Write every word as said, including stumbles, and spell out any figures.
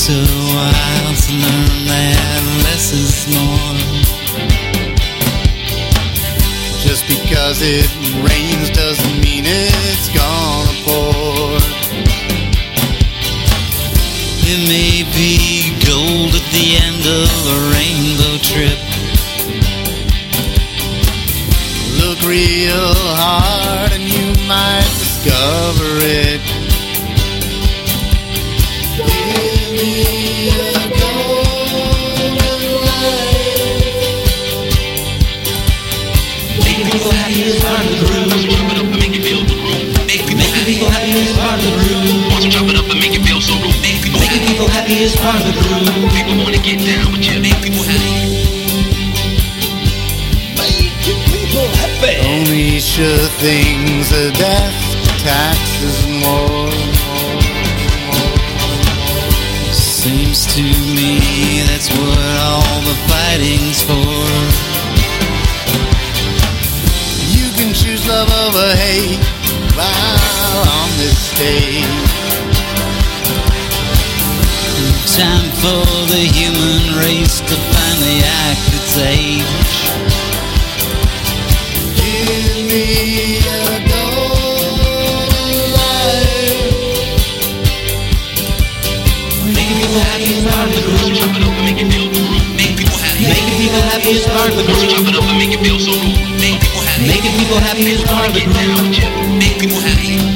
takes a while to learn that less is more. Just because it rains doesn't mean it's gonna pour. It may be gold at the end of a rainbow trip. Look real hard and you might discover it. Give me a golden light. Making people happy is part of the groove. Once we chop it up and make it feel the groove. Make people, making people happy is part of the groove. Once we chop it up and make it feel so rude. Make people, making people happy is part of the groove. People wanna get down with you. Make people happy. Making people happy. Only sure things are death, taxes, and war. Seems to me that's what all the fighting's for. You can choose love over hate while on this stage. Time for the human race to finally act its age. Give me a golden light. Making people happy is part of the Once we groove. chop it up and make it feel the groove. Make people happy. Making people happy is part of the Once we groove. chop it up and make it feel so rude. Make people happy. Making people happy is People part wanna of the get down groove. with you. Make people happy.